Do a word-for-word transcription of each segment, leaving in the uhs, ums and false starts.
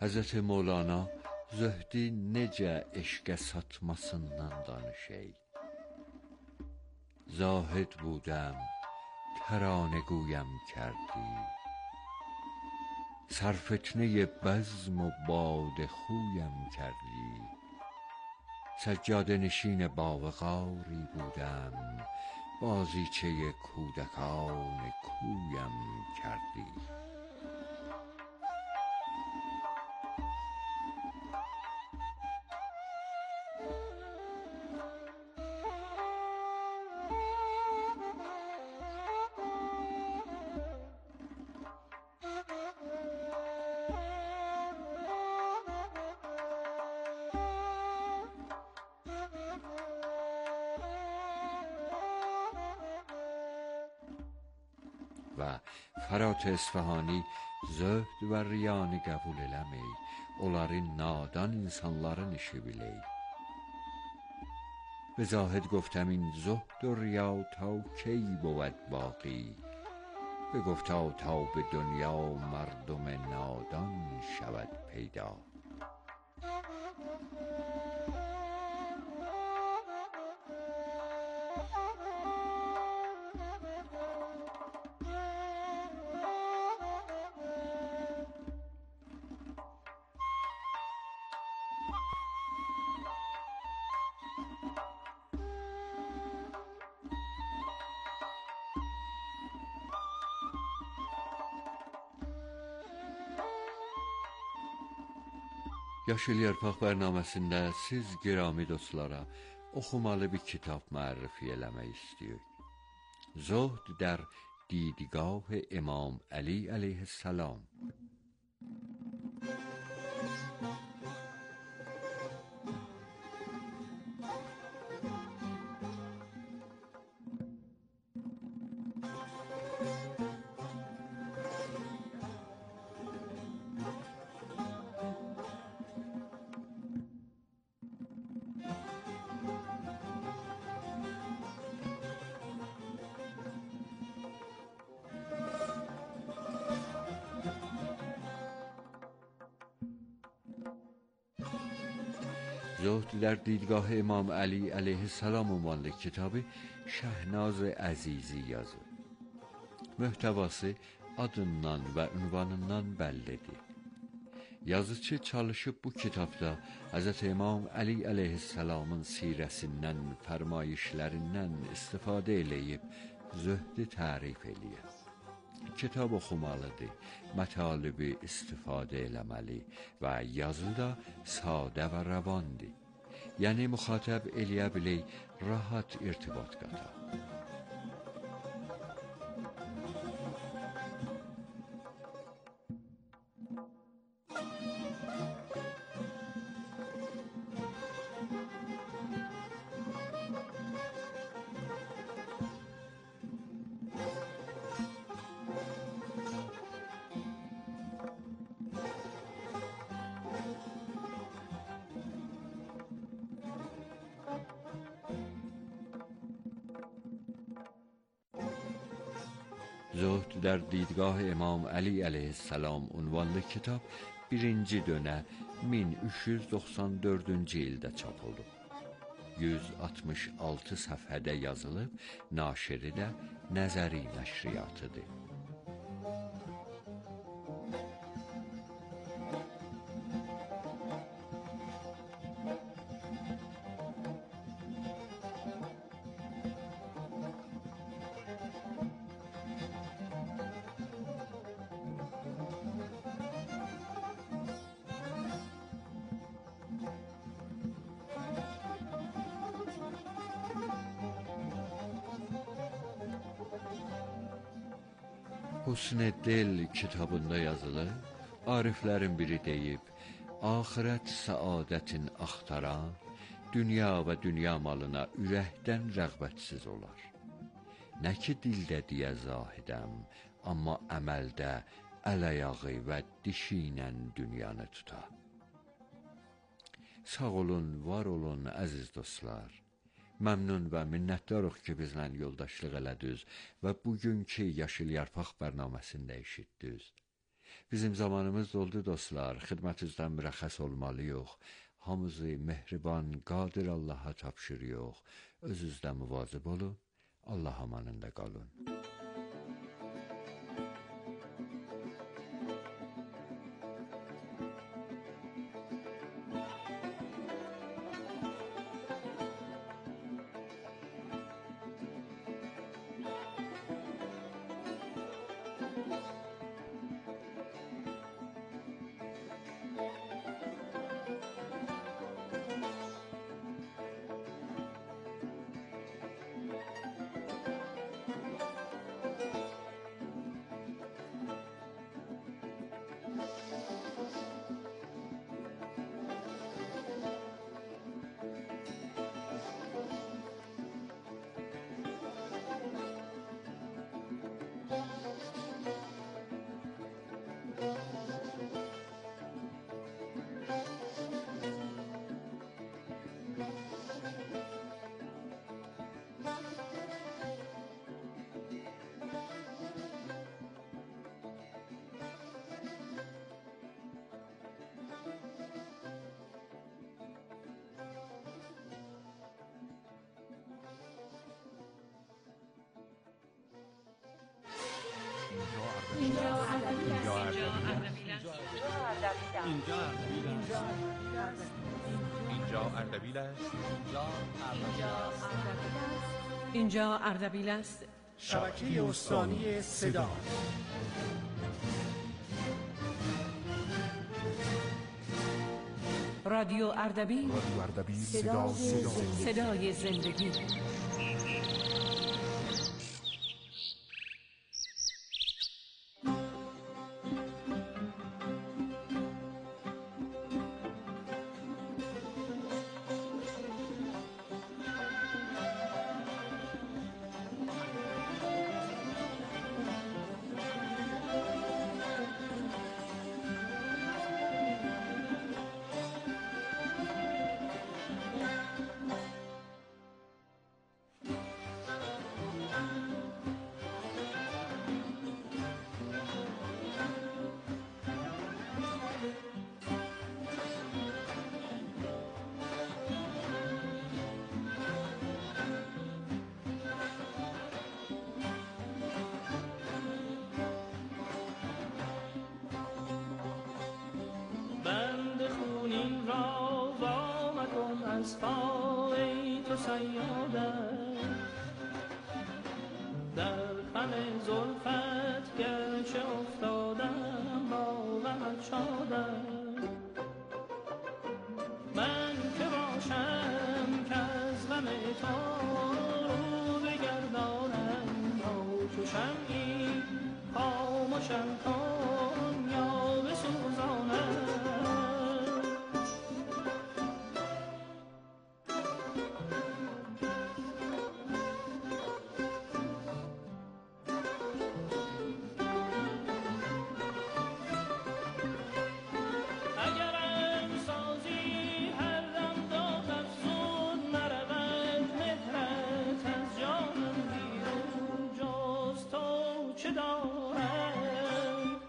Həzrəti Mövlana zöhdü necə eşqə satmasından danışay. زاهد بودم ترانه گویم کردی، سرفتنه بزم و باده خویم کردی. سجاده نشین باغ غاری بودم، بازیچه کودکان کویم کردی. و Fərat İsfahani zöhd və riyanı qəbul eləməy, onları nadan insanların işi biley. به زاهد گفتم این زهد و ریا تا کی بود باقی، بگفتا تا به دنیا مردم نادان شود پیدا. Yaşıl Yarpaq bərnaməsində siz girami dostlara oxumalı bir kitab mərrifi eləmək istəyirik. Zuhd در دیدگاه امام علی علیه السلام. زهد در دیدگاه امام علی علیه السلام ünvanlı kitabı Şəhnaz Əzizi yazır. Möhtəvası adından və ünvanından bəllidir. Yazıcı çalışıb bu kitabda Həzrət İmam Ali əleyhissalamın sirəsindən, fərmayişlərindən istifadə eləyib zöhdü tərif eləyir. Kitab oxumalıdır, mətalibi istifadə eləməli və yazı da sadə və rəvandır. Yəni müxatəb eləyə bilək, rahat irtibat qata. Zuhd در دیدگاه امام علی علیه السلام ünvanlı kitab birinci dönə min üç yüz doxsan dördüncü ildə çap olub. yüz altmış altı səfhədə yazılıb, naşiri də Nəzəri nəşriyatıdır. Husn-i Dil kitabında yazılır, ariflərin biri deyib, axirət səadətin axtaran, dünya və dünya malına ürəkdən rəğbətsiz olar. Nə ki dildə deyə zahidəm, amma əməldə əl-ayağı və dişi ilə dünyanı tutar. Sağ olun, var olun əziz dostlar. Məmnun və minnətdarıq ki, bizlə yoldaşlıq elədiniz və bugünkü Yaşıl Yarpaq bərnaməsində eşitdiniz. Bizim zamanımız doldu dostlar. Xidmətinizdən mürəxxəs olmalıyıq. Hamımızı mehriban, qadir Allaha tapşırıyıq. Özünüzdə müvazib olun. Allah amanında qalın. اینجا اردبیل است. اینجا اردبیل است. شبکه استانی صدا. رادیو اردبیل. رادیو اردبیل. صدا صدای زندگی. از پای تو صیادم در خم زلفت گرچه افتادم با غمت شادم من که باشم که از غم تو رو بگردانم یا چو شمعی خاموشم کن یا بسوزانم چه دارم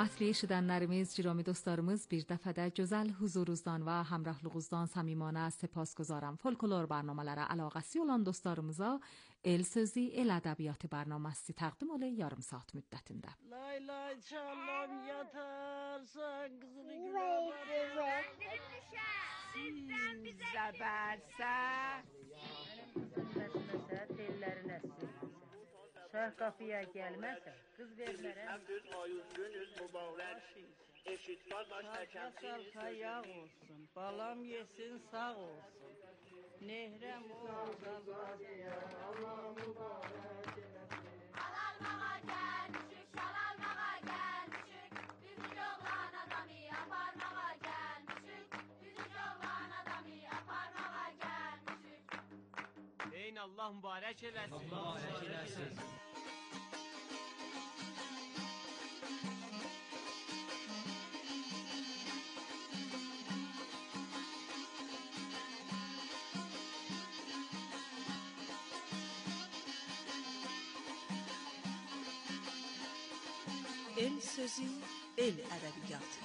Hörmətli eşidənlərimiz, ciromi dostlarımız, bir dəfə də gözəl huzurunuzdan və həmrahlıqınızdan səmimanə səpasgüzaram. Folklor برنامه‌lərə əlaqəsi olan dostlarımıza El Sözü, El Ədəbiyyatı bərnaməsi təqdim olunur yarım saat müddətində. Lay lay çalam yatarsan qızını gülə Sizdən bizə zəbərsən. Məsməsə tellərinə silməsə. Şah qapıya gəlməsə, qız vermərəm. Düz ayız günüz mübarək. Eşitgar baş təkəmsiz. Yağ olsun, balam yesin sağ olsun. Nehrəm olsun. Allah mübarək eləsin. Alalmağa gəlmişik, şalalmağa gəlmişik. Bizim oğlan adamı aparmağa gəlmişik. Bizim oğlan adamı aparmağa gəlmişik. Deyin Allah mübarək eləsin. Allah mübarək eləsin. El Sözü, El Ədəbiyyatı.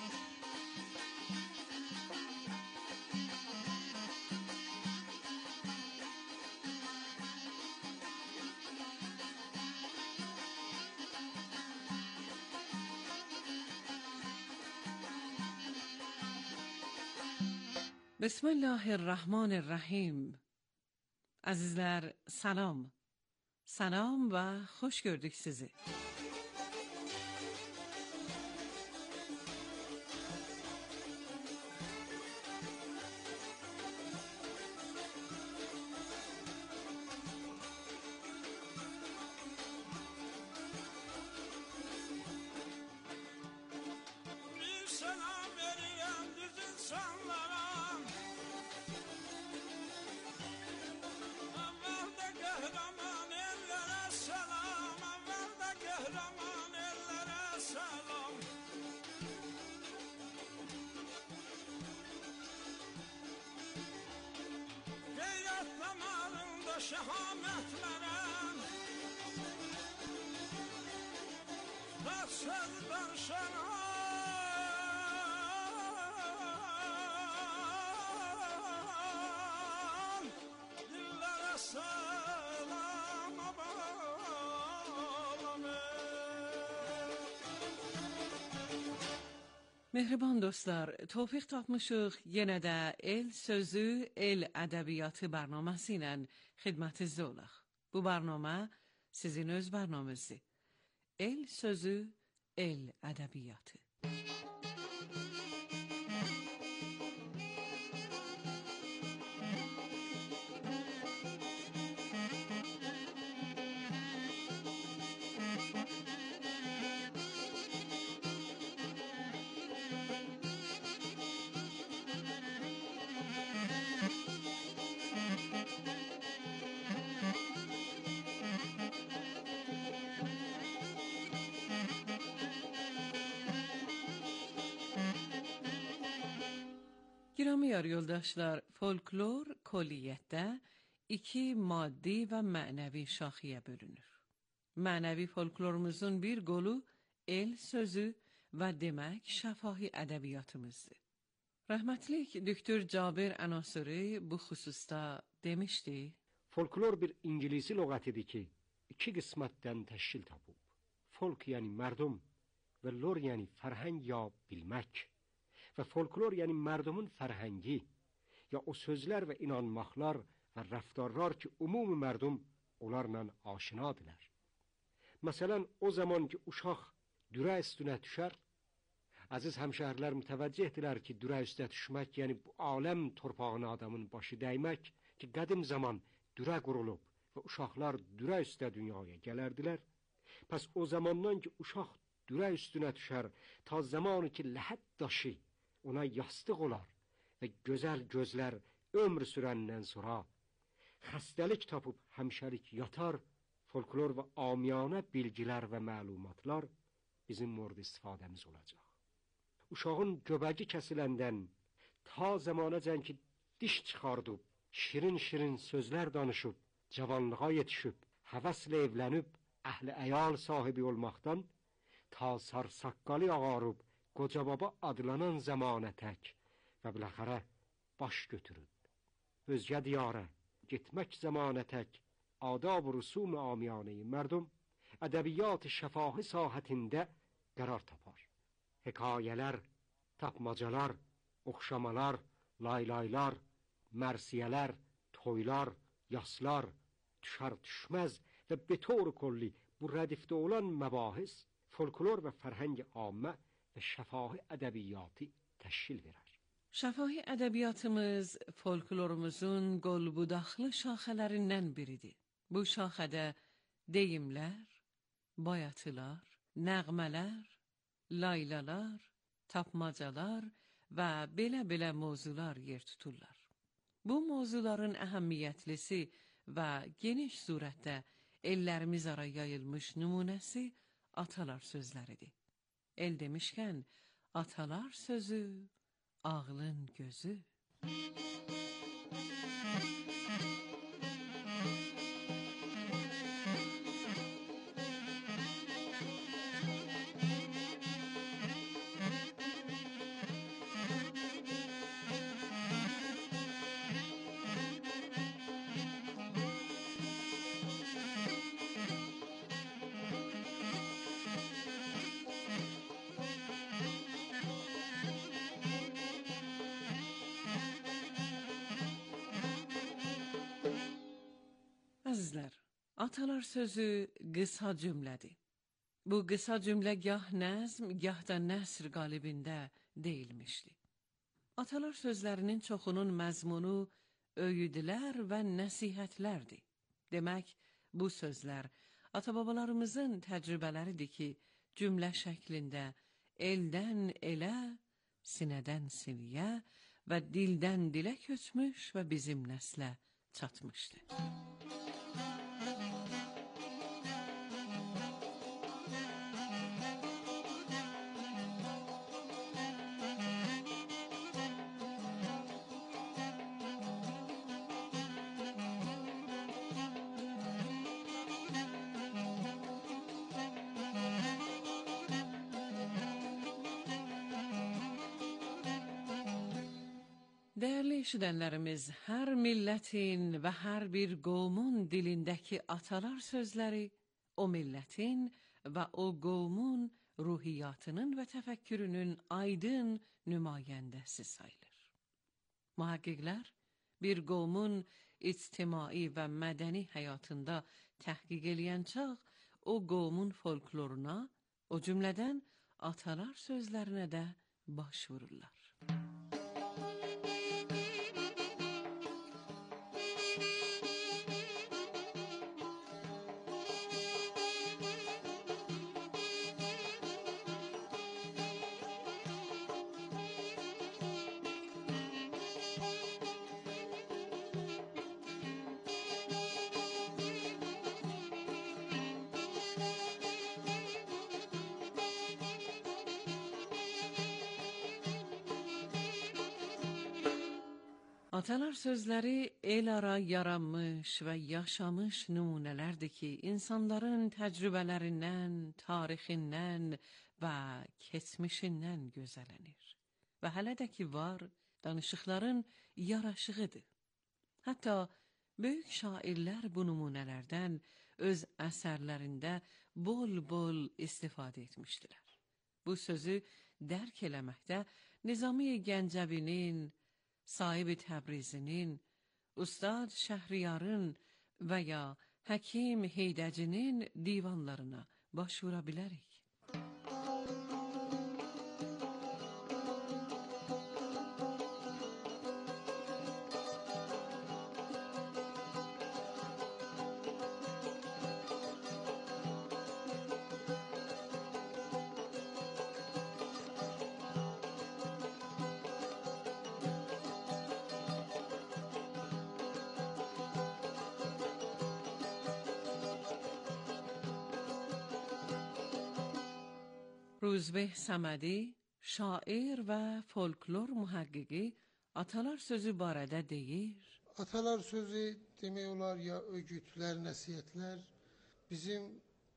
بسم الله الرحمن الرحیم. Azizlər, salam. Salam və xoş gördük sizi. Bir selam verirəm düz insanlara. Əvvəldə qəhrəman ellərə səlam, əvvəldə qəhrəman ellərə səlam. Qeyrət damarında şəhamətlərəm, Bərsəz bərşəran, dillərə səlam abalamı. Mehriban dostlar, tövfiq tapmışıq yenə də El Sözü, El Ədəbiyyatı bərnaməsi ilə xidmətinizdə olaq. Bu bərnamə sizin öz bərnaməzdir. El Sözü, El Ədəbiyyatı. Girami yar yoldaşlar, folklor koliyyətdə iki maddi və mənəvi şaxiyə bölünür. Mənəvi folklorumuzun bir qolu el sözü və demək şəfahi ədəbiyyatımızdır. Rəhmətlik Doktor Cabir Ənasiri bu xüsusda demişdi: Folklor bir İngilisi lüğətidir ki, iki qismətdən təşkil tapıb. Folk yəni mərdum və lor yəni fərhəng ya bilmək. Və folklor yəni mərdumun fərhəngi ya o sözlər və inanmaqlar və rəftarlar ki, ümumi mərdum onlarla aşinadılar. Məsələn, o zaman ki, uşaq dürə üstünə düşər, əziz həmşəhərlər mütəvəccühdilər ki, dürə üstə düşmək, yəni bu aləm torpağına adamın başı dəymək ki, qədim zaman dürə qurulub və uşaqlar dürə üstə dünyaya gələrdilər. Pəs o zamandan ki, uşaq dürə üstünə düşər, ta zamanı ki, ləhət daşı ona yastıq olar və gözəl gözlər ömr sürəndən sonra xəstəlik tapıb həmşəlik yatar, folklor və amiyanə bilgilər və məlumatlar bizim mورد istifadəmiz olacaq. Uşağın göbəgi kəsiləndən ta zamanəcən ki, diş çıxardıb, şirin-şirin sözlər danışıb, cavanlığa yetişib, həvəslə evlənib, əhli əyal sahibi olmaqdan, ta sarsaqqalı ağarıb qoca baba adlanan zamana tək və biləxərə baş götürüb. Özgə diyara getmək zamana tək adab-ı rüsum amiyaneyi mərdum ədəbiyyat şəfahi sahətində qərar tapar. Hekayələr, tapmacalar, oxşamalar, laylaylar, mərsiyələr, toylar, yaslar, düşər düşməz və betor kolli bu rədifdə olan məbahis, folklor və fərhəng ammə və şəfahi ədəbiyyatı təşkil verər. Şəfahi ədəbiyyatımız folklorumuzun qolbudaxlı şaxələrindən biridir. Bu şaxədə deyimlər, bayatılar, nəğmələr, laylalar, tapmacalar və belə-belə mövzular yer tuturlar. Bu mövzuların əhəmiyyətlisi və geniş surətdə ellərimiz ara yayılmış nümunəsi atalar sözləridir. El demişkən, atalar sözü, ağlın gözü. Əzizlər, atalar sözü qısa cümlədir. Bu qısa cümlə gah nəzm, gah da nəsr qalibində deyilmişdi. Atalar sözlərinin çoxunun məzmunu öyüdlər və nəsihətlərdir. Demək, bu sözlər ata-babalarımızın təcrübələridir ki, cümlə şəklində eldən elə, sinədən siniyə və dildən dilə köçmüş və bizim nəslə çatmışdı. Dəyərli eşidənlərimiz, hər millətin və hər bir qovmun dilindəki atalar sözləri o millətin və o qovmun ruhiyyatının və təfəkkürünün aydın nümayəndəsi sayılır. Mühəqqiqlər, bir qovmun ictimai və mədəni həyatında təhqiq eləyən çağ, o qovmun folkloruna, o cümlədən atalar sözlərinə də baş vururlar. Atalar sözləri el ara yaranmış və yaşamış nümunələrdir ki, insanların təcrübələrindən, tarixindən və keçmişindən gözələnir. Və hələ də ki var, danışıqların yaraşığıdır. Hətta böyük şairlər bu nümunələrdən öz əsərlərində bol-bol istifadə etmişdilər. Bu sözü dərk eləməkdə Nizami Gəncəvinin, Sahib-i Təbrizinin, Ustad Şəhriyarın və ya Həkim Heydəcinin divanlarına başvura bilərik. Ruzbeh Səmədi, şair və folklor mühəqqiqi atalar sözü barədə deyir. Atalar sözü demək olar ya ögütlər, nəsihətlər bizim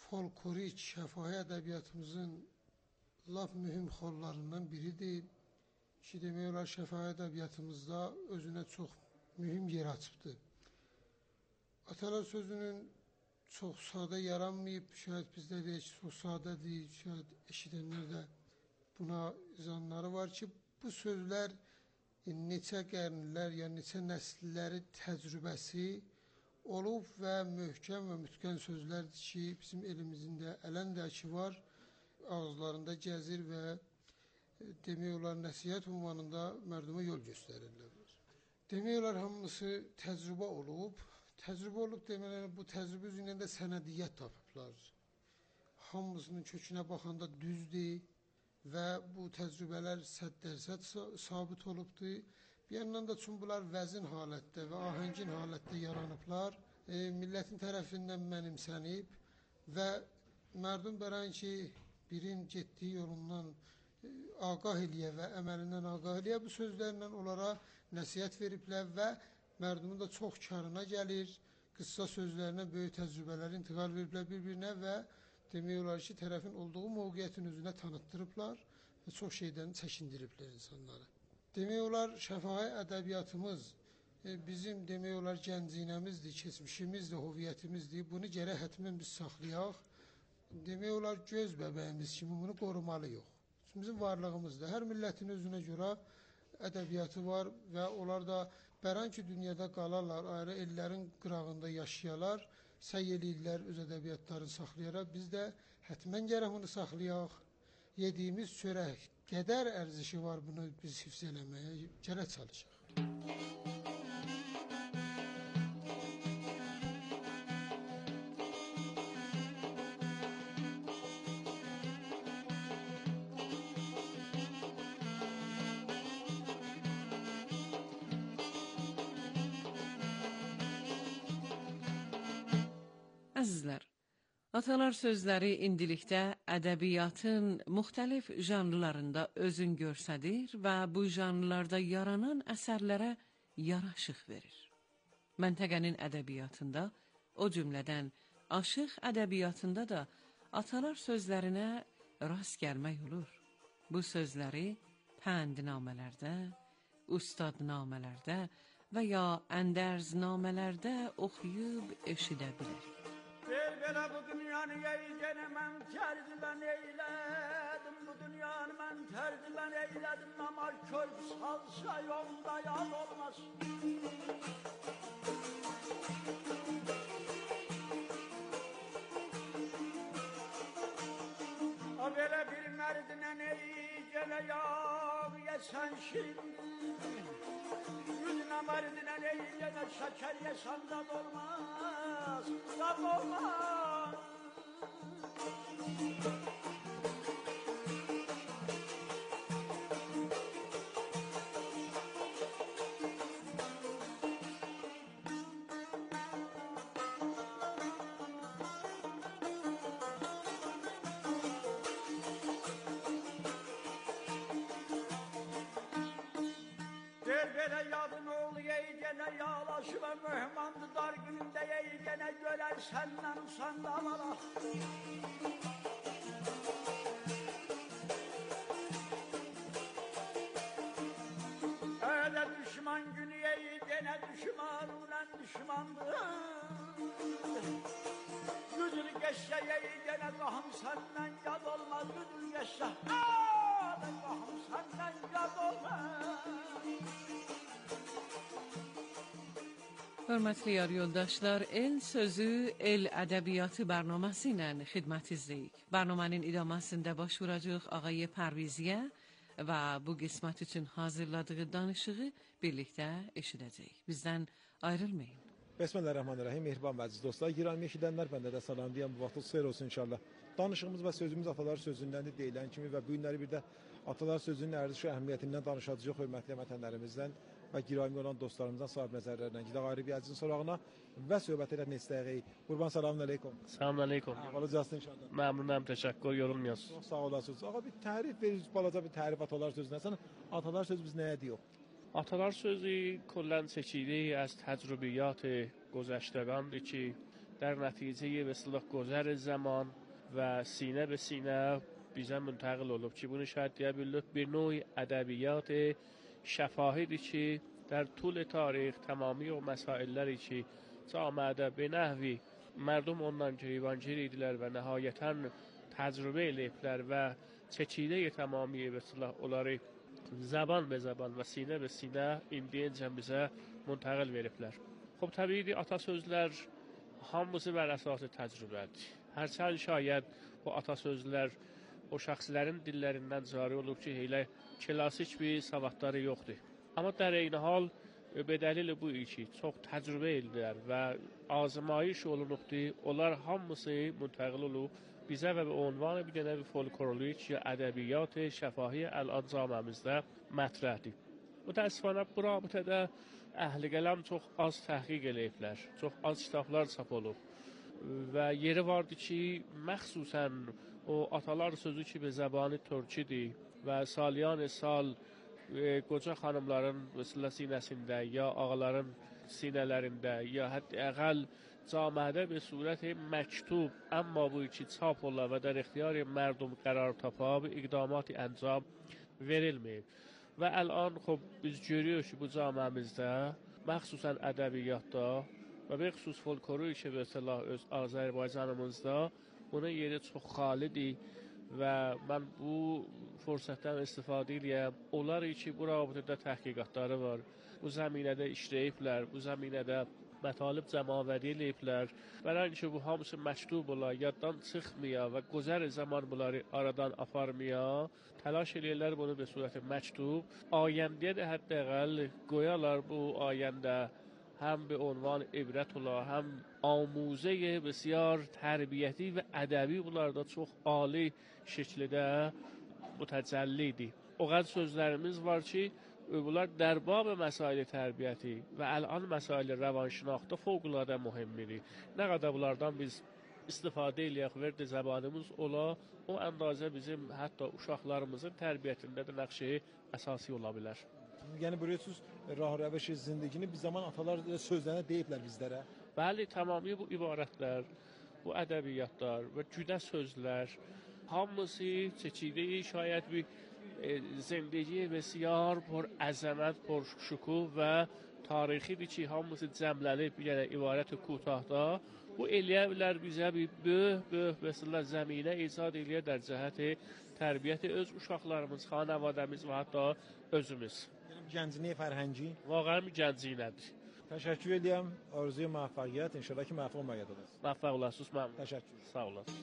folklorik şəfahi ədəbiyyatımızın lap mühüm xollarından biridir ki, demək olar şəfahi ədəbiyyatımızda özünə çox mühüm yer açıbdır. Atalar sözünün çox sadə yaranmayıb, şayad bizdə deyək ki, çox sadədir, şayad eşidənlər də buna izanları var ki, bu sözlər neçə qərnlər, ya neçə nəsilləri təcrübəsi olub və möhkəm və mütqən sözlərdir ki, bizim elimizin də ələndəki var, ağızlarında gəzir və demək olar nəsihət ünvanında mərduma yol göstərirlər. Demək olar hamısı təcrübə olub, təcrübə olub demələr bu təcrübə üzündən də sənədiyyət tapıblar. Hamısının kökünə baxanda düzdür və bu təcrübələr səd dərsə sabit olubdur. Bir yandan da çünki bunlar vəzin halətdə və ahəngin halətdə yaranıblar, e, millətin tərəfindən mənimsənib və mərdum bərən ki, birin getdiyi yolundan e, ağah eləyə və əməlindən ağah eləyə bu sözlərlə onlara nəsiyyət veriblər və mərdumun da çox karına gəlir, qıssa sözlərinə böyük təcrübələri intiqal veriblər bir-birinə və demək olar ki, tərəfin olduğu mövqiyyətin özünə tanıtdırıblar və çox şeydən çəkindiriblər insanları. Demək olar, şəfahi ədəbiyyatımız e, bizim demək olar gəncinəmizdir, keçmişimizdir, hoviyyətimizdir. Bunu gərək hətmən biz saxlayaq. Demək olar, göz bəbəyimiz kimi bunu qorumalıyıq. Çünki bizim varlığımızdır. Hər millətin özünə görə ədəbiyyatı var və onlar da bərən ki, dünyada qalarlar, ayrı ellərin qırağında yaşayalar, səy eləyirlər öz ədəbiyyatlarını saxlayaraq. Biz də hətmən gərək bunu saxlayaq. Yediyimiz çörək qədər ərzişi var, bunu biz hifz eləməyə gərək çalışaq. Əzizlər, atalar sözləri indilikdə ədəbiyyatın müxtəlif janrlarında özün görsədir və bu janrlarda yaranan əsərlərə yaraşıq verir. Məntəqənin ədəbiyyatında, o cümlədən aşıq ədəbiyyatında da atalar sözlərinə rast gəlmək olur. Bu sözləri pəndnamələrdə, ustadnamələrdə və ya əndərznamələrdə oxuyub eşidə bilərik. Ver belə bu dünyanı yeyəcənə mən tərcübən eylədim, bu dünyanı mən tərcübən eylədim, namaz körp salsa yolda yad olmaz. O belə bir mərdinə neyəcənə yağ yesən şirindir, yüzünə mərdinə neyəcənə şəkər yesən dad olmaz, dad olmaz. Belə yadın oğlu yeygənə yağlaşı və mühmandı dar günündə yeygənə görər səndən usandan alaq. Öyle düşman günü yeygənə düşman ulan düşmandır. Güdül geçse yeygənə qahım səndən yad olmaz, güdül geçse qahım səndən yad olmaz. Hörmətli yar yoldaşlar, El Sözü, El Ədəbiyyatı bərnaməsi ilə xidmətinizdəyik. Bərnamənin idaməsində baş vuracaq Ağay Pərviziyə və bu qismət üçün hazırladığı danışığı birlikdə eşidəcəyik. Bizdən ayrılmayın. Bismillahirrahmanirrahim. Mehriban və əziz dostlar, girami eşidənlər bəndə də salam deyəm, bu vaxtı xeyir olsun inşallah. Danışığımız və sözümüz atalar sözündəndir deyilən kimi və bu günləri bir də atalar sözünün ərzişi əhəmiyyətindən danışacağıq hörmətli vətənlərimizdən və girami olan dostlarımızdan sahib nəzərlərlə gidək ayrı bir əzizin sorağına və söhbət edək istəyirik. Qurban salamun aleykum. Salamun aleykum. Ahvalınızdır inşallah. Məmnunam, təşəkkür, yorulmuyorsunuz. Çox sağ olasınız. Ağa bir tərif verirsiniz, balaca bir tərif atalar sözündən. Sən atalar sözü biz nəyə deyiyor? Atalar sözü کلاً seçili از تجربیات گذشتگان که در نتیجه به اصطلاح گذر زمان و سینه به سینه bize منتقل olup ki bunu şayet diyebiliriz bir növ ədəbiyyat şəfahidir ki در طول تاریخ تمامی o məsələləri ki camiədə به نحوی مردم ondan girəvəncir idilər və nəhayətən təcrübə eləyiblər və çəkidə tamamiyə və silah onları zaban به zaban və sinə və sinə indincə bizə müntəqil veriblər. Xub təbii atasözlər hamısı bər əsas təcrübədir. Hərçənd şayad bu atasözlər o şəxslərin dillərindən cari olub ki, elə klasik bir savadları yoxdur. Amma در این حال به دلیل bu ki çox təcrübə edirlər və azmayış olunubdur. Onlar hamısı müntəqil olub bizə və به عنوان bir dənə folklorik ya ədəbiyyat şəfahi الان camiəmizdə mətrəhdir. Mütəəssifانه bu rabitədə əhli qələm çox az təhqiq eləyiblər. Çox az kitablar çap olub. Və yeri vardı ki, məxsusən o atalar sözü ki به زبان türküdür və saliyan sal qoca xanımların məsələ sinəsində ya ağaların sinələrində ya hətta əqəl camiədə به صورت məktub amma bu ki çap ola və در اختیار مردم قرار tapa bu iqdamat انجام verilmir. Və الان خب biz görüyoruz ki bu camiəmizdə məxsusən ədəbiyyatda və به خصوص folkloru ki به اصطلاح öz Azərbaycanımızda bunun yeri çox xalidir və mən bu fürsətdən istifadə edirəm. Onlar ki bu rabitədə təhqiqatları var. Bu zəminədə işləyiblər, bu zəminədə mətalib cəmavəri eləyiblər. Bəlkə bu hamısı məktub ola, yaddan çıxmaya və gözər zaman bunları aradan aparmaya təlaş eləyirlər bunu به صورت məktub. Ayəndəyə də hətta qoyarlar bu ayəndə هم به عنوان عبرت ola, هم آموزه بسیار تربیتی و ədəbi bunlarda çox ali şəkildə mütəcəllidir. O qədər sözlərimiz var ki, bunlar در باب مسائل tərbiyəti və الان مسائل روانشناختی fövqəladə mühümdür. Nə qədər bunlardan biz istifadə eləyək, verdi zəbanımız ola, o əndazə bizim hətta uşaqlarımızın tərbiyətində də nəqşi əsasi ola bilər. Yəni buyuruyorsunuz rah rəvəş zindagini bir zaman atalar sözlərinə deyiblər bizlərə. Bəli, tamamilə bu ibarətlər, bu ədəbiyyatlar və güdə sözlər hamısı çekideyi şayet bir e, zindagi بسیار پر عظمت، پر şükuh və tarixidir ki, hamısı cəmlənib bir dənə ibarət کوتاهda bu eləyə bilər bizə bir böyük böyük məsələ zəminə icad eləyə در cəhət tərbiyyət öz uşaqlarımız, xanavadəmiz və hətta özümüz. Gəncliyi fərhəngi واقعا gəncliyədir. Təşəkkür edirəm. Arzuya müvəffəqiyyət. İnşallah ki, məfhum məqsəd olasınız. Məvəffəq olasınız. Məmnun. Təşəkkür. Sağ olasınız.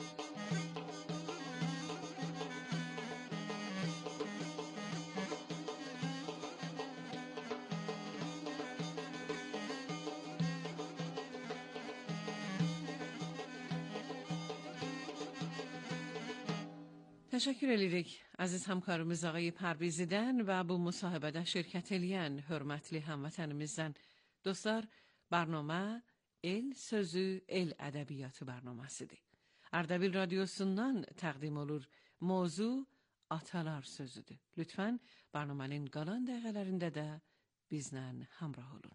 تشکر edirik aziz hamkarımız ağay Pərvizdən və bu müsahibədə şirkət eləyən hörmətli həmvətənimizdən. Dostlar, برنامه El Sözü El Ədəbiyyatı bərnaməsidir. Ərdəbil radyosundan təqdim olur. Mövzu Atalar Sözüdür. Lütfən bərnamənin qalan dəqiqələrində də bizlə həmrah olun.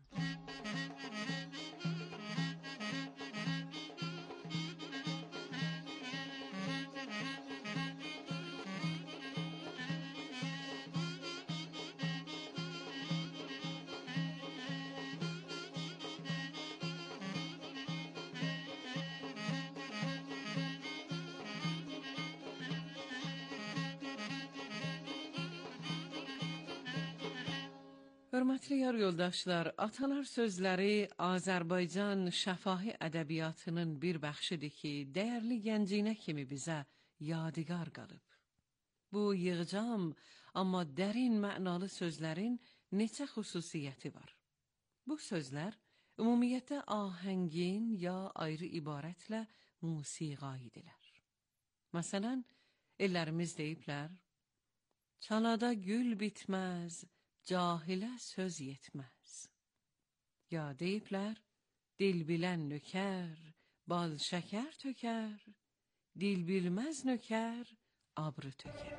Hörmətli yar yoldaşlar, Atalar Sözləri Azərbaycan şəfahi ədəbiyyatının bir bəxşidir ki, dəyərli gənciyinə kimi bizə yadigar qalıb. Bu yığcam, amma dərin mənalı sözlərin neçə xüsusiyyəti var. Bu sözlər ümumiyyətlə ahəngin ya ayrı ibarətlə musiqayidirlər. Məsələn, ellərimiz deyiblər, çalada gül bitməz, cahilə söz yetməz. Ya deyiblər, dil bilən nökər, bal şəkər tökər, dil bilməz nökər, abrı tökər.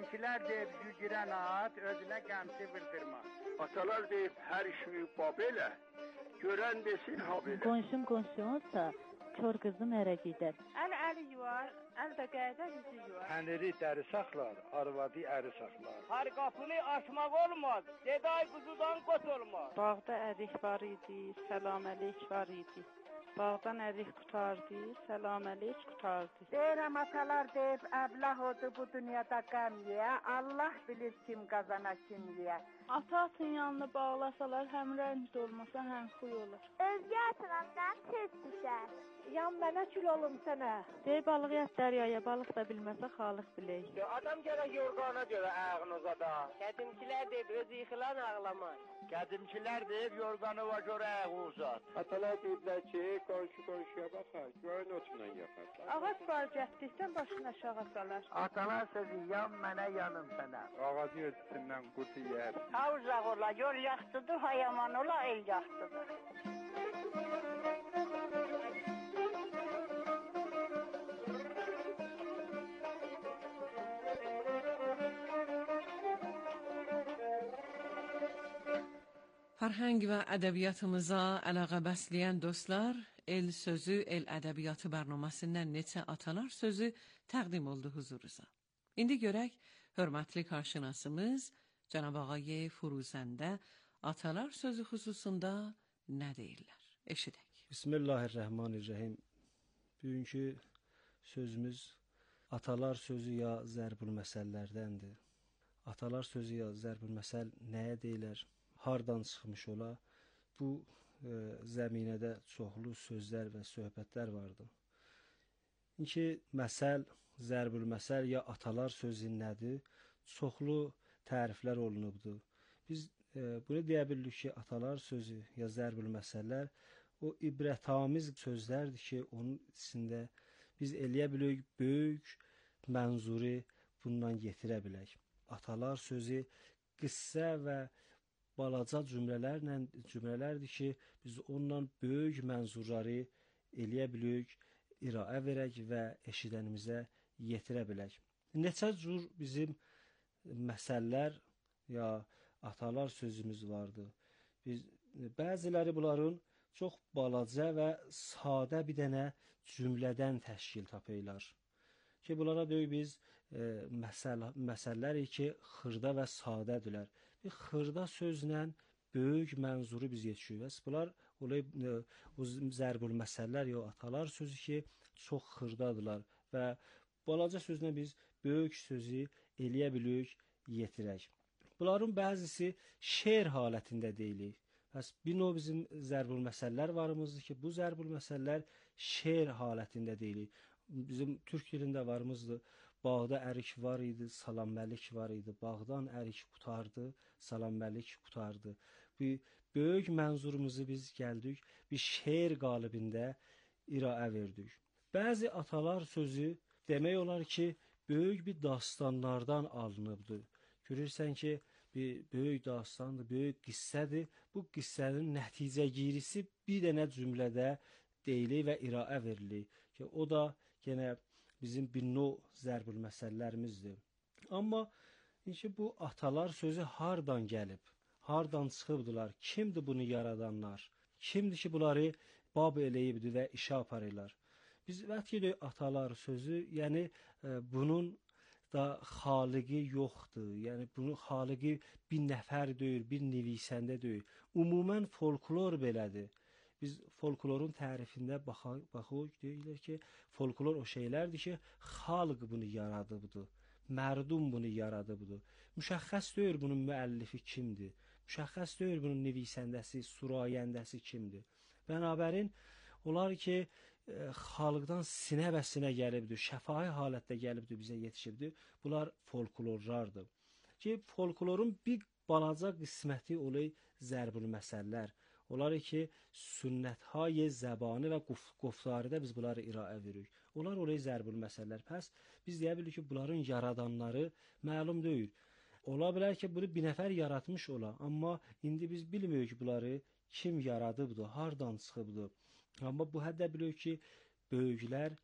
Qədimkilər deyib gügürən at, özünə qəmsi vırdırma. Atalar deyib hər işi babelə, görən desin habelə. Qonşum qonşu olsa, kör qızım ərə gedər. Əl əli yuvar, əl də qayda yüzü yuvar. Təniri dəri saxlar, arvadı əri saxlar. Hər qapını açmaq olmaz, deday quzudan qot olmaz. Bağda ərik var idi, salam əleik var idi. Bağdan ərik qutardı, salam əleik qutardı. Deyirəm atalar deyib, əblah odu bu dünyada qəmliyə, Allah bilir kim qazana kim liyə. Ata atın yanına bağlasalar, həm rənd olmasa, həm xuy olur. Özgə atınamdan tez düşər. Yan mənə kül olum sənə. Deyib balıq yat dəryaya, balıq da bilməsə xalıq bilək. Adam gərək yorğana görə ayağını uzada. Qədimkilər deyib, öz yıxılan ağlamaz. Qədimkilər deyib, yorğanıva görə ayağı uzat. Atalar deyiblər ki, qonşu qonşuya baxar, görün otla yaxar. Ağac var cəhdikdən başını aşağı salar. Atalar sözü yan mənə yanım sənə. Ağacı özündən qutu yer. Ha uzaq ola, yol yaxşıdır, ha yaman ola, el yaxşıdır. فرهنگ و ədəbiyyatımıza əlaqə bəsləyən dostlar, El Sözü, El Ədəbiyyatı bərnaməsindən neçə atalar sözü təqdim oldu huzurunuza. İndi görək, hörmətli karşınasımız Cənab Ağay Furuzəndə atalar sözü xüsusunda nə deyirlər? Eşidək. Bismillahirrahmanirrahim. Bugünkü sözümüz atalar sözü ya zərbül məsəllərdəndir. Atalar sözü ya zərbül məsəl nəyə deyilər? Hardan çıxmış ola? Bu e, zəminədə çoxlu sözlər və söhbətlər vardı. İki məsəl, zərbül məsəl ya atalar sözü nədir? Çoxlu təriflər olunubdu. Biz e, bunu deyə bilirik ki, atalar sözü ya zərbül məsəllər o ibrətamiz sözlərdir ki, onun içində biz eləyə bilirik böyük mənzuri bundan yetirə bilək. Atalar sözü qıssə və balaca cümlələrlə cümlələrdir ki, biz ondan böyük mənzurları eləyə bilirik, iraə verək və eşidənimizə yetirə bilək. Neçə cür bizim məsəllər ya atalar sözümüz vardı. Biz bəziləri bunların çox balaca və sadə bir dənə cümlədən təşkil tapırlar. Ki bunlara deyək biz e, məsəl məsəlləri ki, xırda və sadədirlər. Bir xırda sözlə böyük mənzuru biz yetişirik. Bunlar olay o zərbül məsəllər ya atalar sözü ki, çox xırdadırlar və balaca sözlə biz böyük sözü eləyə bilirik, yetirək. Bunların bəzisi şeir halətində deyilir. Bəs bir növ bizim zərbül məsəllər varımızdır ki, bu zərbül məsəllər şeir halətində deyilir. Bizim türk dilində varımızdır. Bağda ərik var idi, salam məlik var idi. Bağdan ərik qutardı, salam məlik qutardı. Bu böyük mənzurumuzu biz gəldik, bir şeir qalibində iraə verdik. Bəzi atalar sözü demək olar ki, böyük bir dastanlardan alınıbdır. Görürsən ki, bir böyük dastandır, böyük qissədir. Bu qissənin nəticəgirisi bir dənə cümlədə deyilir və iraə verilir. Ki, o da yenə bizim bir növ zərbül məsəllərimizdir. Amma ki, bu atalar sözü hardan gəlib? Hardan çıxıbdılar? Kimdir bunu yaradanlar? Kimdir ki, bunları bab eləyibdir və işə aparırlar? Biz vətkidə atalar sözü, yəni e, bunun da xaliqi yoxdur. Yəni bunun xaliqi bir nəfər deyil, bir nivisəndə deyil. Ümumən folklor belədir. Biz folklorun tərifində baxaq, baxaq deyirlər ki, folklor o şeylərdir ki, xalq bunu yaradıbdır, mərdum bunu yaradıbdır. Müşəxəs deyil bunun müəllifi kimdir, müşəxəs deyil bunun nivisəndəsi, surayəndəsi kimdir. Bənabərin, onlar ki, e, xalqdan sinə və sinə gəlibdir, şəfahi halətdə gəlibdir, bizə yetişibdir. Bunlar folklorlardır. Ki, folklorun bir balaca qisməti olay zərbül məsəllər. Onlar ki, sünnət-hay zəbanı və quftarıda biz bunları iraə veririk. Onlar olay zərbül məsələlər. Pəs biz deyə bilirik ki, bunların yaradanları məlum deyil. Ola bilər ki, bunu bir nəfər yaratmış ola. Amma indi biz bilmirik ki, bunları kim yaradıbdır, hardan çıxıbdır. Amma bu həddə bilirik ki, böyüklər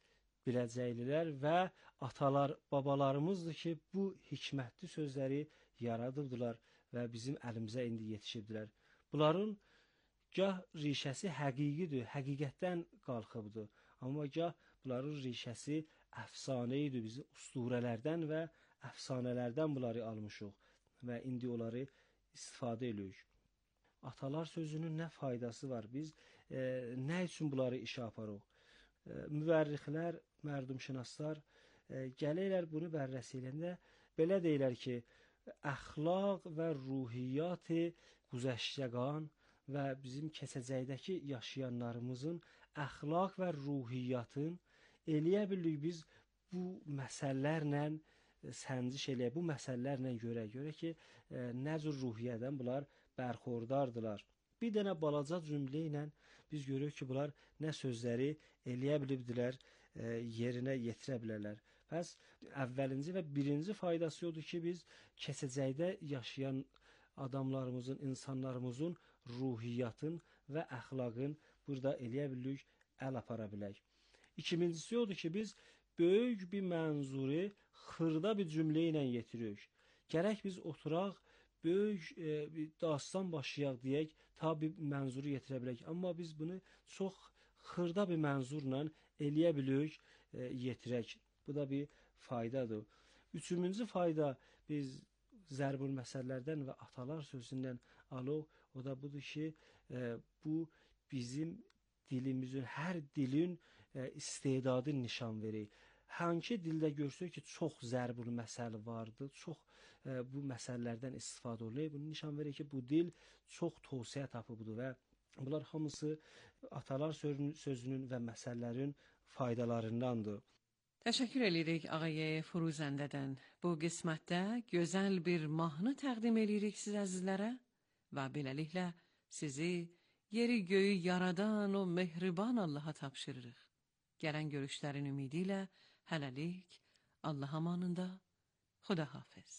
biləcəklər və atalar, babalarımızdır ki, bu hikmətli sözləri yaradıbdılar və bizim əlimizə indi yetişibdilər. Bunların gah rişəsi həqiqidir, həqiqətdən qalxıbdır, amma gah bunların rişəsi əfsanə idi, biz usturələrdən və əfsanələrdən bunları almışıq və indi onları istifadə edirik. Atalar sözünün nə faydası var? Biz e, nə üçün bunları işə aparıq? E, müvərrixlər, mərdumşünaslar e, gəlirlər bunu bərrəsi eləndə belə deyirlər ki, əxlaq və ruhiyyat-ı güzəştəgan və bizim keçəcəkdəki yaşayanlarımızın əxlaq və ruhiyyatın eləyə bilirik biz bu məsələlərlə səndiş eləyə, bu məsələlərlə görə, görə ki, e, nə cür ruhiyyədən bunlar bərxordardılar. Bir dənə balaca cümlə ilə biz görürük ki, bunlar nə sözləri eləyə bilibdilər, e, yerinə yetirə bilərlər. Pəs əvvəlinci və birinci faydası odur ki, biz keçəcəkdə yaşayan adamlarımızın, insanlarımızın ruhiyyatın və əxlaqın burada eləyə bilirik, əl apara bilək. İkincisi odur ki, biz böyük bir mənzuri xırda bir cümlə ilə yetiririk. Gərək biz oturaq, böyük e, bir dastan başlayaq deyək, ta bir mənzuru yetirə bilək. Amma biz bunu çox xırda bir mənzurla eləyə bilirik, e, yetirək. Bu da bir faydadır. Üçüncü fayda biz zərbül məsələlərdən və atalar sözündən alıq. O da budur ki, e, bu bizim dilimizin, hər dilin e, istedadını nişan verir. Hangi dildə görsək ki, çox zərbül məsəl vardır, çox e, bu məsələlərdən istifadə olunur. Bunu nişan verir ki, bu dil çox tövsiyə tapıbdır və bunlar hamısı atalar sözünün və məsələlərin faydalarındandır. Təşəkkür edirik ağay Furuzəndədən. Bu qismətdə gözəl bir mahnı təqdim edirik siz əzizlərə və beləliklə sizi yeri göyü yaradan o mehriban Allaha tapşırırıq. Gələn görüşlərin ümidi ilə hələlik Allah amanında, Xuda hafiz.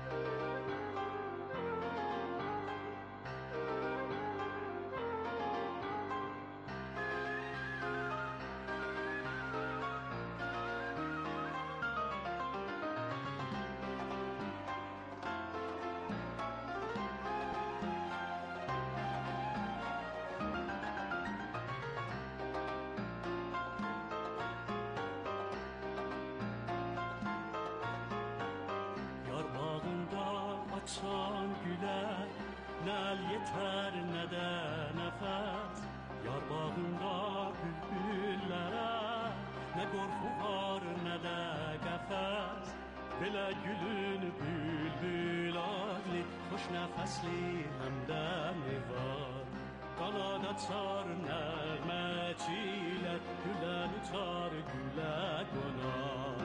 Açan gülər, nəl yetər nədə nəfəs. Yar bağında bülbüllərə, nə qorxu var nədə qəfəs. Belə gülün bülbül adlı, xoş nəfəsli həmdəmi var. Qanad açar nəğməcilər, gülər uçar gülə qonar.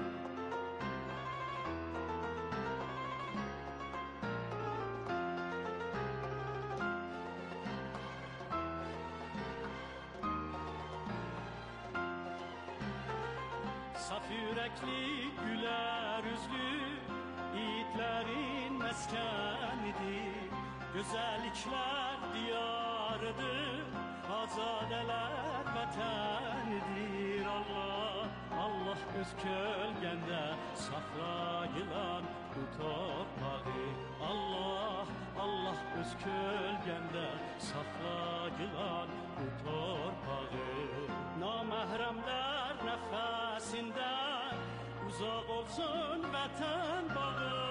Saf yürekli, güler yüzlü, yiğitlerin meskenidir. Güzellikler diyarıdır, azadeler vətənidir. Allah, Allah öz kölgəndə saxlayılan bu torpağı. Allah, Allah öz kölgəndə saxlayılan bu torpağı. Naməhrəmlər nəfəsindən uzaq olsun vətən bağı.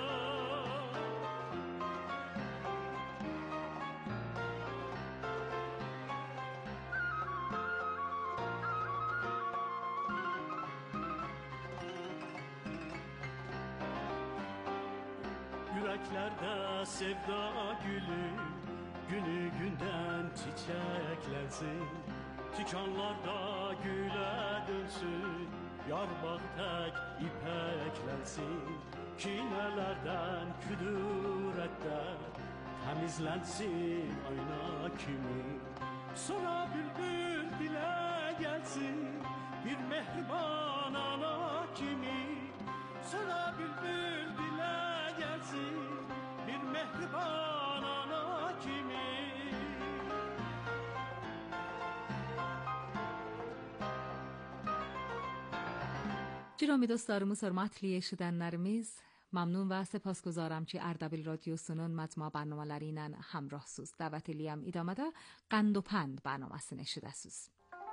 Yüreklerde sevda gülü günü günden çiçeklensin. Tikanlarda güle dönsün, yar bağ tek ipeklensin. Kinelerden, küdüretten temizlensin ayna kimi. Sonra bülbül dile gelsin, bir mehriban ana kimi. Sonra bülbül dile gelsin, bir mehriban ana kimi. Ciromi dostlarımız, hörmətli eşidənlərimiz, məmnun və səpasguzarım ki, Ardabil Radiosunun məcmua bərnamələri ilə həmrahsınız. Dəvət eləyəm idamada Qənd و Pənd bərnaməsini eşidəsiniz.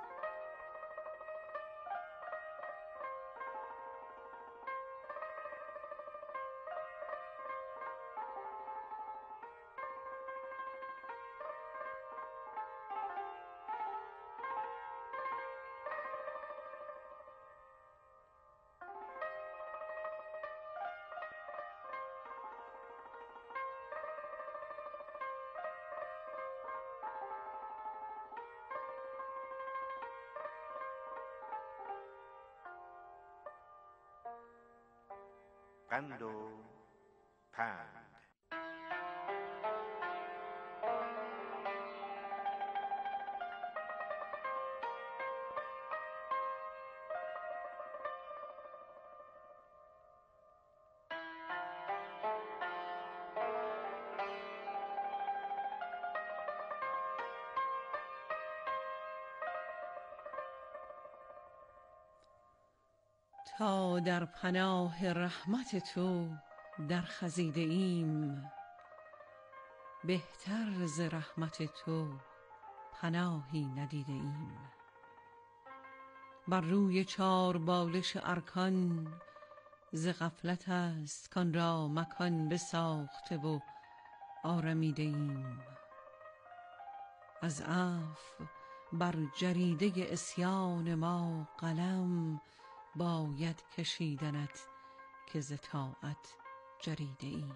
قند و پند. تا در پناه رحمت تو در خزیده ایم، بهتر ز رحمت تو پناهی ندیده ایم. بر روی چار بالش ارکان ز غفلت است کان را مکان بساخته و آرمیده ایم. از عفو بر جریده عصیان ما قلم باید کشیدنت که ز طاعت جریده ایم.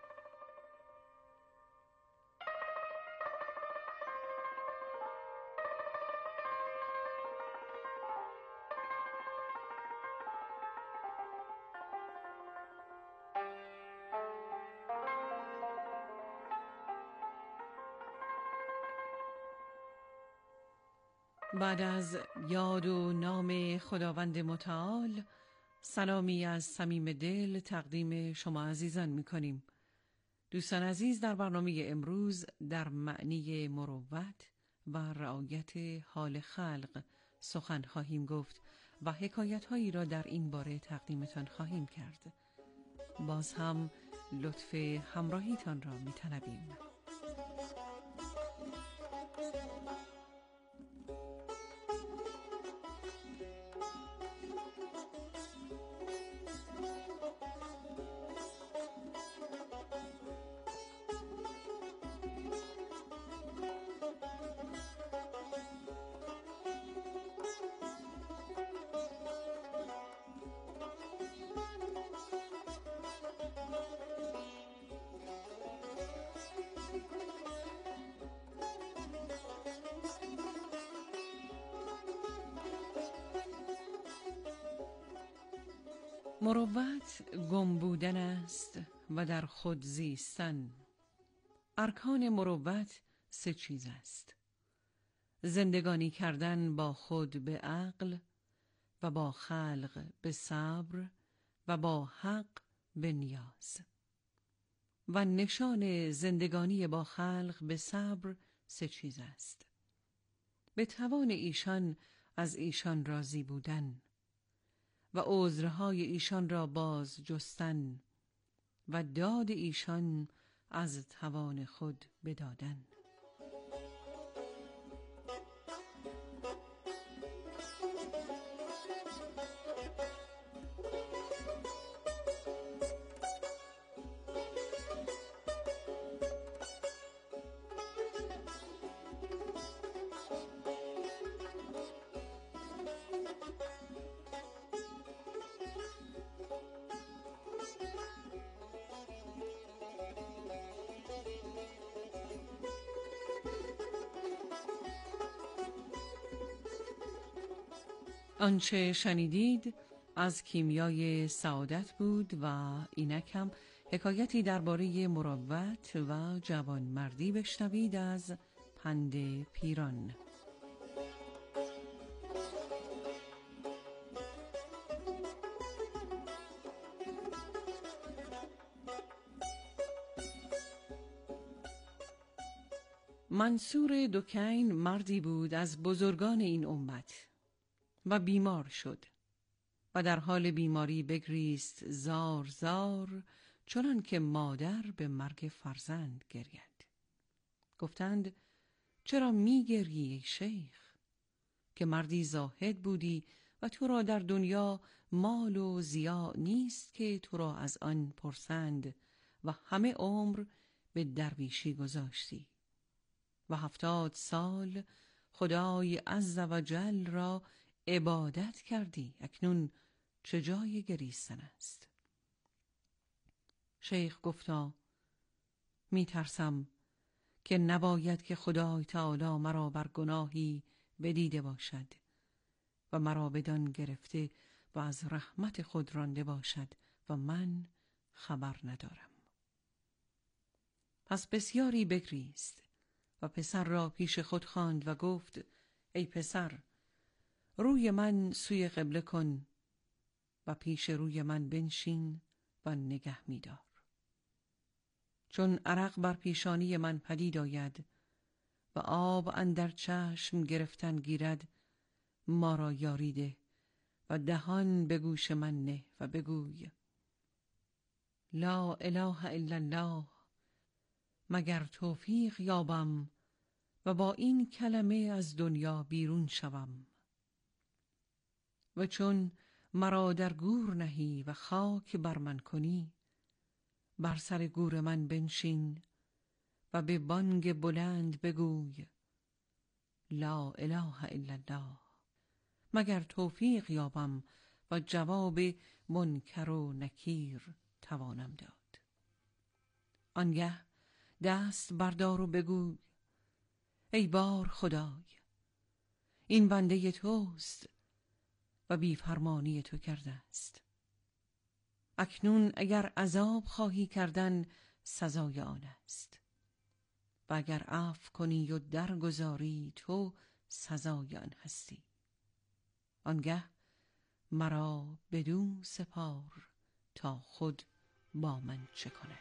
بعد از یاد و نام خداوند متعال، سلامی از صمیم دل تقدیم شما عزیزان می کنیم. دوستان عزیز، در برنامه امروز در معنی مروت و رعایت حال خلق سخن خواهیم گفت و حکایت هایی را در این باره تقدیمتان خواهیم کرد. باز هم لطف همراهیتان را می طلبیم. مروت گم بودن است و در خود زیستن. ارکان مروت سه چیز است: زندگانی کردن با خود به عقل و با خلق به صبر و با حق به نیاز. و نشان زندگانی با خلق به صبر سه چیز است: به توان ایشان از ایشان راضی بودن و عذرهای ایشان را باز جستن و داد ایشان از توان خود بدادن. آنچه شنیدید از کیمیای سعادت بود و اینک هم حکایتی درباره مروت و جوانمردی بشنوید از پند پیران. منصور دکین مردی بود از بزرگان این امت و بیمار شد. و در حال بیماری بگریست زار زار، چنان که مادر به مرگ فرزند گرید. گفتند چرا می گریی ای شیخ؟ که مردی زاهد بودی و تو را در دنیا مال و ضیاع نیست که تو را از آن پرسند و همه عمر به درویشی گذاشتی و هفتاد سال خدای عز و جل را عبادت کردی، اکنون چه جای گریستن است؟ شیخ گفتا می ترسم که نباید که خدای تعالی مرا بر گناهی بدیده باشد و مرا بدان گرفته و از رحمت خود رانده باشد و من خبر ندارم. پس بسیاری بگریست و پسر را پیش خود خواند و گفت ای پسر، روی من سوی قبله کن و پیش روی من بنشین و نگه می دار. چون عرق بر پیشانی من پدید آید و آب اندر چشم گرفتن گیرد، ما را یاریده و دهان به گوش من نه و بگوی لا اله الا الله، مگر توفیق یابم و با این کلمه از دنیا بیرون شوم. و چون مرا در گور نهی و خاک بر من کنی، بر سر گور من بنشین و به بانگ بلند بگوی لا اله الا الله، مگر توفیق یابم و جواب منکر و نکیر توانم داد. آنگه دست بردار و بگوی ای بار خدای، این بنده توست و بیفرمانی تو کرده است. اکنون اگر عذاب خواهی کردن سزای آن است و اگر عفو کنی و درگذاری تو سزای آن هستی. آنگه مرا بدو سپار تا خود با من چه کند.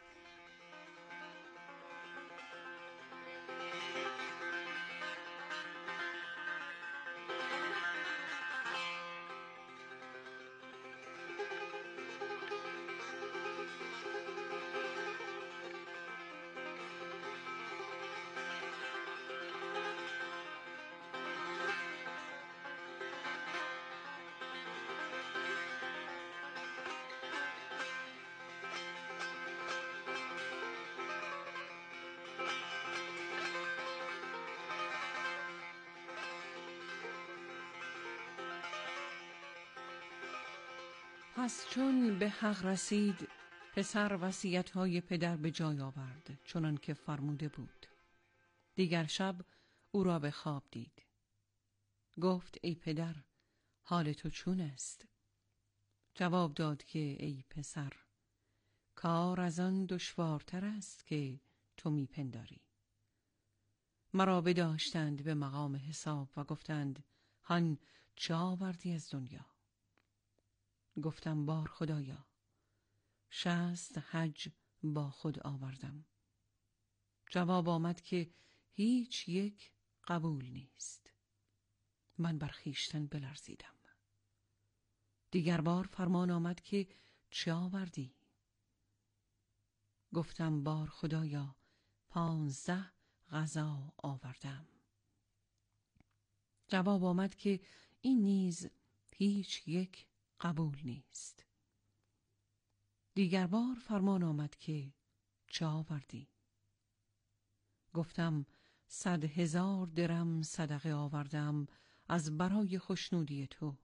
پس چون به حق رسید، پسر وصیت‌های پدر به جای آورد چنان که فرموده بود. دیگر شب او را به خواب دید. گفت ای پدر، حال تو چون است؟ جواب داد که ای پسر، کار از آن دشوارتر است که تو میپنداری. مرا بداشتند به مقام حساب و گفتند هان چه آوردی از دنیا؟ گفتم بار خدایا، شصت حج با خود آوردم. جواب آمد که هیچ یک قبول نیست. من بر خویشتن بلرزیدم. دیگر بار فرمان آمد که چه آوردی؟ گفتم بار خدایا، پانزده غذا آوردم. جواب آمد که این نیز هیچ یک قبول نیست. دیگر بار فرمان آمد که چه آوردی؟ گفتم صد هزار درم صدقه آوردم از برای خوشنودی تو.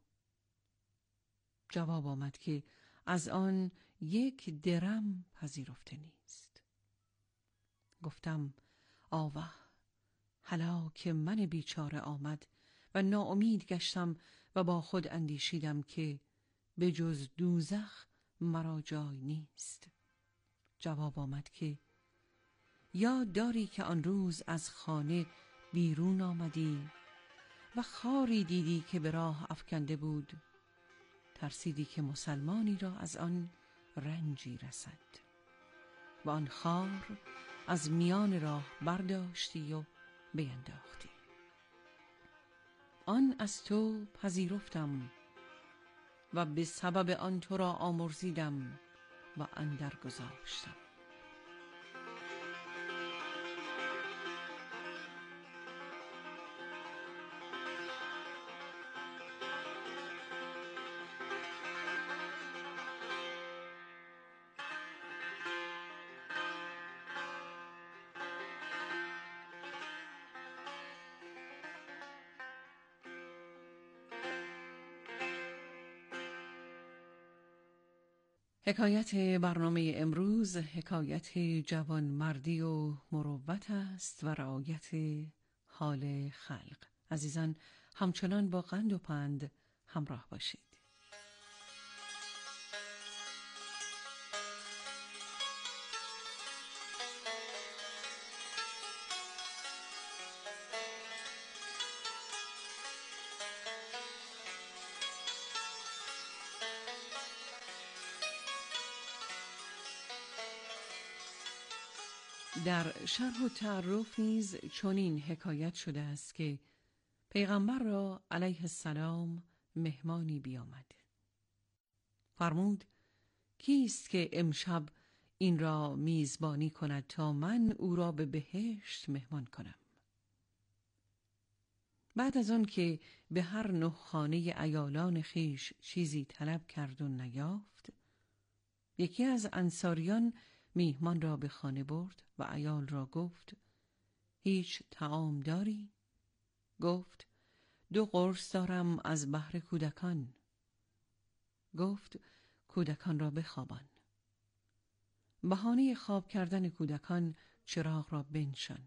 جواب آمد که از آن یک درم پذیرفته نیست. گفتم آوه، هلاک من بیچاره آمد و ناامید گشتم و با خود اندیشیدم که به جز دوزخ مرا جای نیست. جواب آمد که یاد داری که آن روز از خانه بیرون آمدی و خاری دیدی که به راه افکنده بود، ترسیدی که مسلمانی را از آن رنجی رسد و آن خار از میان راه برداشتی و بینداختی. آن از تو پذیرفتم و به سبب آن تو را آمرزیدم و اندر گذاشتم. حکایت برنامه امروز حکایت جوانمردی و مروت است و رعایت حال خلق. عزیزان همچنان با قند و پند همراه باشید. در شرح و تعرف نیز چنین حکایت شده است که پیغمبر را علیه السلام مهمانی بیامد. فرمود کیست که امشب این را میزبانی کند تا من او را به بهشت مهمان کنم. بعد از آن که به هر نه خانه عیالان خیش چیزی طلب کرد و نیافت، یکی از انصاریان میهمان را به خانه برد و عیال را گفت هیچ طعام داری؟ گفت دو قرص دارم از بهر کودکان. گفت کودکان را بخوابان. بهانه خواب کردن کودکان چراغ را بنشان.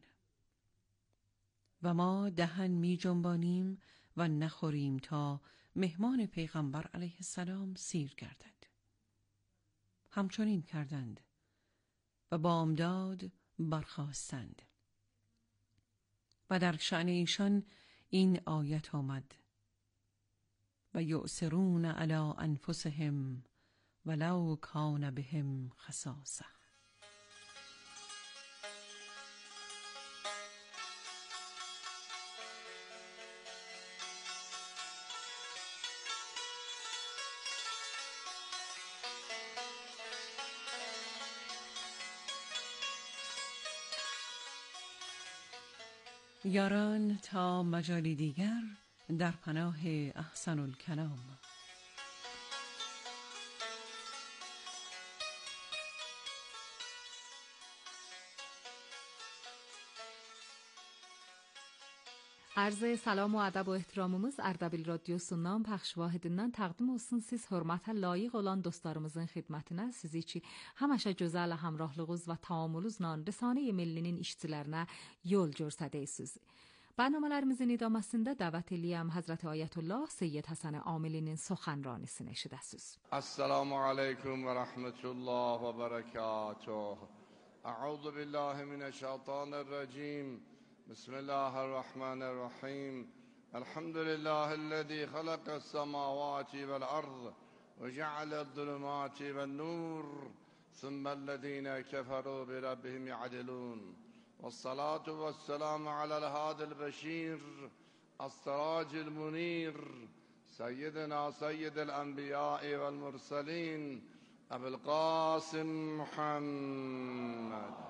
و ما دهن می جنبانیم و نخوریم تا مهمان پیغمبر علیه السلام سیر گردد. همچنین کردند و بامداد برخاستند. و در شأن ایشان این آیت آمد و یؤثرون علی انفسهم ولو کان بهم خصاصه. یاران تا مجالی دیگر در پناه احسن الکلام. Arz salam و adab و ehtiramımız Ardabil Radyosu'ndan Pəxş Vahidindən təqdim olsun siz hörmətə layiq olan dostlarımızın xidmətinə, sizi için həmişə gözəl həmrəhliyiniz və taamülünüzlə Rəsane-i Millinin işçilərinə yol göstərəsiniz. برنامه‌larımızın idaməsində dəvət eləyəm Həzrət Ayətullah Seyyid Həsən Amilinin سخنرانیسini eşidəsiniz. Assalamu alaykum və rahmetullah və barakatuh. A'udhu billahi mineşşeytanirracim. بسم الله الرحمن الرحيم. الحمد لله الذي خلق السماوات والأرض وجعل الظلمات والنور ثم الذين كفروا بربهم يعدلون والصلاة والسلام على الهادي البشير السراج المنير سيدنا سيد الأنبياء والمرسلين أبي القاسم محمد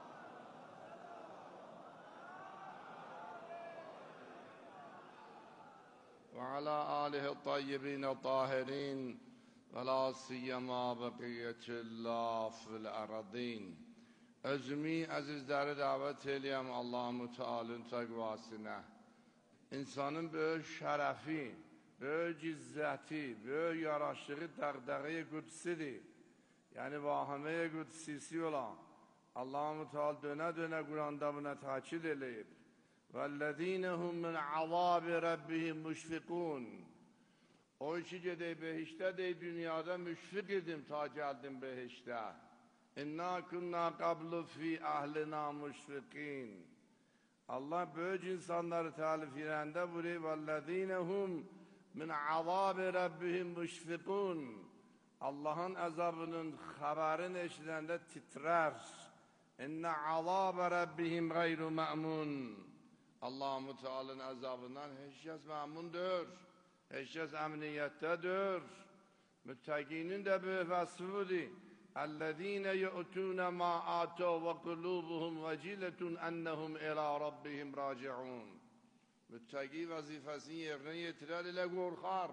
وعلى آله الطيبين الطاهرين ولا سيما بقية الله في الأرضين. Özümü azizləri dəvət eləyəm Allah-u Teala'nın təqvasına. İnsanın böyük şərəfi, böyük izzəti, böyük yaraşığı dəğdəği qüdsidir. Yəni vahimə qüdsisi olan Allah-u Teala dönə-dönə Quranda buna təkid eləyib. وَالَّذ۪ينَ هُمْ مِنْ عَذَابِ رَبِّهِمْ مُشْفِقُونَ. O işi gedey behişte dey dünyada müşfik idim ta geldim behişte. İnna kunna qablu fi ahlina müşfikin. Allah böyük insanları talif edende buyuruyor وَالَّذ۪ينَ هُمْ مِنْ عَذَابِ رَبِّهِمْ مُشْفِقُونَ. Allah'ın azabının haberini eşidende titrer. İnne azab rabbihim gayru ma'mun. Allah-u Teala'nın azabından hiç kes memnundur. Hiç kes emniyettedir. Mütteginin de bir vasfı budur. اَلَّذ۪ينَ يُؤْتُونَ مَا آتَوْا وَقُلُوبُهُمْ وَجِلَةٌ اَنَّهُمْ اِلَى رَبِّهِمْ رَاجِعُونَ. Müttegi vazifesini yerine getirer ile korkar.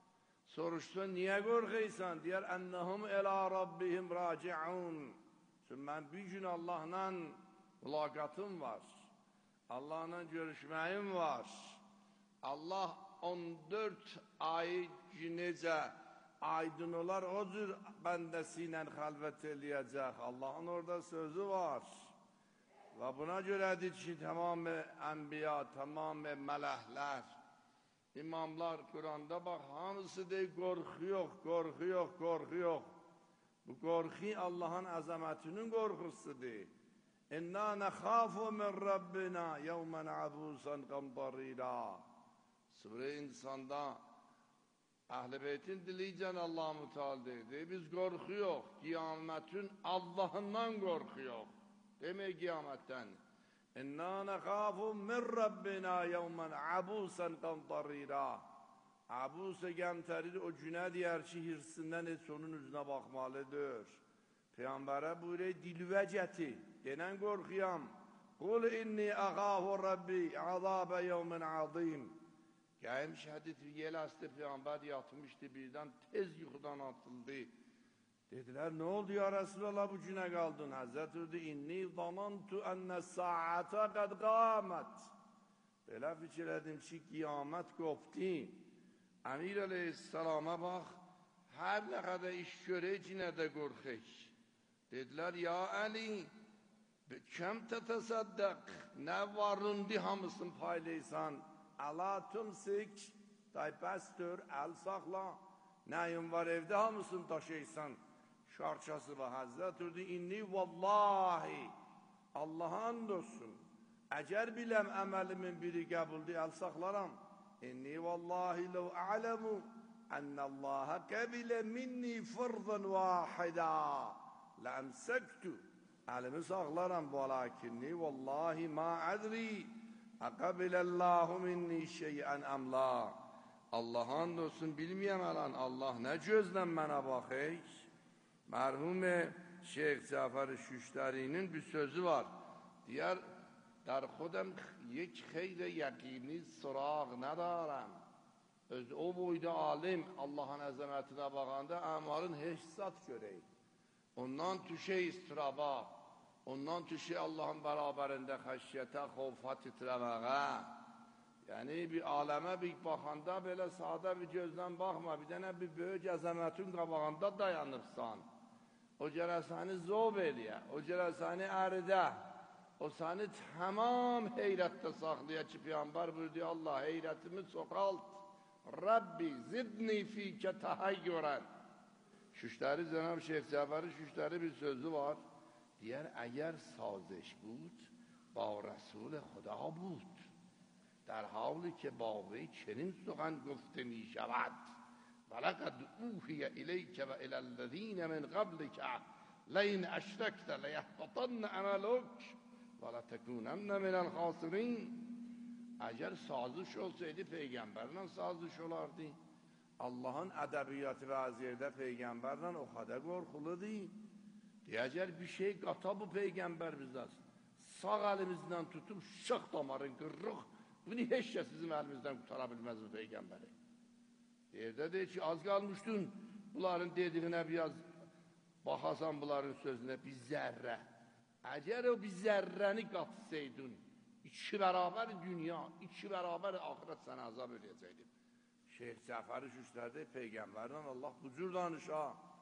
Soruştu niye korkuyorsan? Diyor ennehum ila rabbihim raciun. Çünkü ben bir gün Allah'la mülakatım var. Allah'la görüşmeyim var. Allah on dört ay günece aydın olar odur bendesiyle halvet eləyəcək. Allah'ın orada sözü var. Ve buna göredir ki tamam enbiya, tamam melekler, imamlar Kur'an'da bak hamısı de korku yok, korku yok, korku yok. Bu korku Allah'ın azametinin korkusudur. İnna nekhafu min Rabbina yevmen abusan kamtarira. Sure insanda Ahl-i Beyt'in dileyeceksin Allah-u Teala dedi. Biz korku yok. Kıyametin Allah'ından korku yok. Demek kıyametten. İnna nekhafu min Rabbina yevmen abusan kamtarira. Abuse gemterir o güne diğer şehirsinden et sonun yüzüne bakmalıdır. Peygamber'e buyuruyor dilveceti. Denen korkuyam. Kul inni akhafu Rabbi azabe yevmen azim. Gelmiş hadis-i yelastı Peygamber yatmıştı birden tez yukarıdan atıldı. Dediler ne oldu ya Resulallah bu güne kaldın? Hazreti dedi inni zamantu enne saate kad kâmet. Böyle fikirledim ki kıyamet koptu. Emir Aleyhisselam'a bak her ne kadar iş göre yine de korkak. Dediler ya Ali kem tetesaddak ne varındı hamısın paylaysan ala tümsik taypestür el sakla neyin var evde hamısın taşıysan şarçası var Hazreti dedi inni vallahi Allah'a andolsun eğer bilem emelimin biri kabuldu el saklaram inni vallahi lev a'lemu ennallaha kabile minni fırdan vahida la emsektu elimi saklaram velakinni vallahi ma adri akabilallahu minni şey'en emla Allah'a andolsun bilmeyem alan Allah ne gözle bana bakıyor. Merhum Şeyh Cafer Şüşteri'nin bir sözü var. Diğer در خودم یک خیر یقینی سراغ ندارم. Öz o boyda alim Allah'ın azametine bakanda amalın hissat göreyim. Ondan tüşe istiraba, ondan tüşe Allah'ın beraberinde haşyete, havfa titremeğe. Yani bir aleme bir bakanda böyle sade bir gözden bakma. Bir tane bir büyük azametin kabağında dayanırsan. O cere seni zob ediyor, o cere seni eride. O seni tamam heyrette saklaya ki Peygamber buyurdu Allah heyretimi sokalt. Rabbi zidni fike tahayyuren. Şüşteri Cenab-ı Şeyh Cafer'i şüşteri bir sözü var. Diğer eğer saziş بود با رسول خدا بود در حالی که با وی چنین سخن گفته می شود ولقد اوحی الیک و الی الذین من قبلک لئن اشرکت لیحبطن عملک وَلَا تَكُونَنَّ مِنَ الْخَاسِرِينَ. Eğer sazış olsaydı peygamberle sazış olardı. Allah'ın edebiyatı ve aziyede peygamberle o kadar korkuludu. Eğer bir şey kata bu peygamber bizden. Sağ elimizden tutup şak damarın kırık. Bunu hiç şey sizin elimizden kurtarabilmez bu peygamberi. Evde de ki az kalmıştın. Bunların dediğine biraz bakasan bunların sözüne bir zerre. Eğer o bir zerreni katsaydın, iki beraber dünya, iki beraber ahiret sana azap edecektim. Şeyh Cafer-i Şüşter'de peygamberden Allah bu cür danışa.